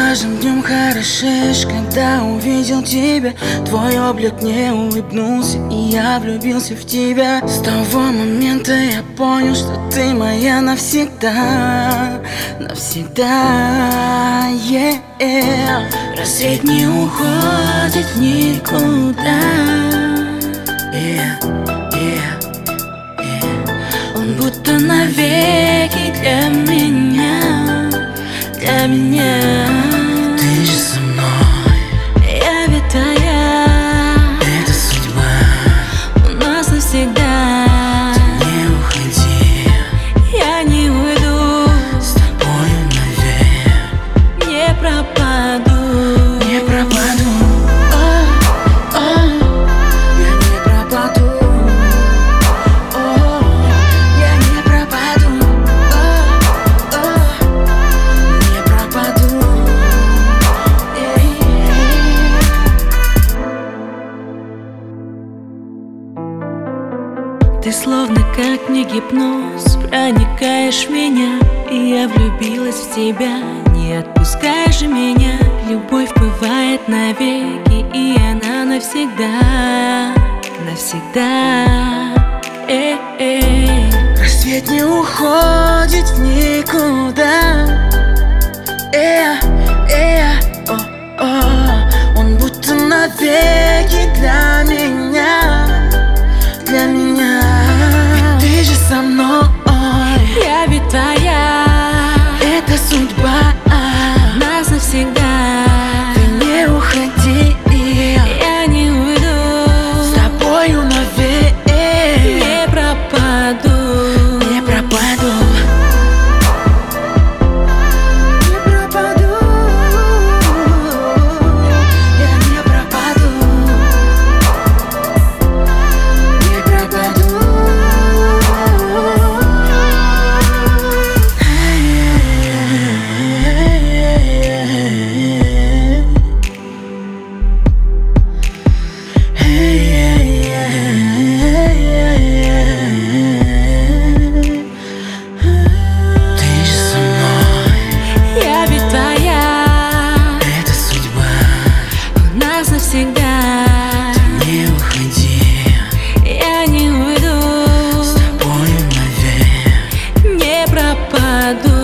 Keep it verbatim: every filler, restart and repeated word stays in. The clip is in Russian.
каждым днем хорошеешь, когда увидел тебя. Твой облик мне улыбнулся, и я влюбился в тебя. С того момента я понял, что ты моя навсегда, навсегда, yeah. Рассвет не уходит никуда, yeah, yeah, yeah. Он будто навеки для меня, для меня. Ты же со мной, я ведь твоя, это судьба, у нас навсегда. Ты не уходи, я не уйду, с тобою навек не пропаду, не пропаду. О, о, я не пропаду, о, я не пропаду, о, о, не пропаду. Ты словно как не гипноз, проникаешь в меня, и я влюбилась в тебя. Не отпускай же меня, любовь бывает навеки, и она навсегда, навсегда. Эй-эй. Рассвет не уходит в никуда, э, э, о, о. Он будто навеки для меня, для меня. Ведь ты же со мной, я ведь твоя, это судьба, нас навсегда. Ты не уходи, я не уйду, с тобою навек не пропаду, не пропаду, не пропаду, я не пропаду, не пропаду. Ты же со мной, Я ведь твоя, это судьба, у нас навсегда. не уходи, Я не уйду, с тобою навек не пропаду.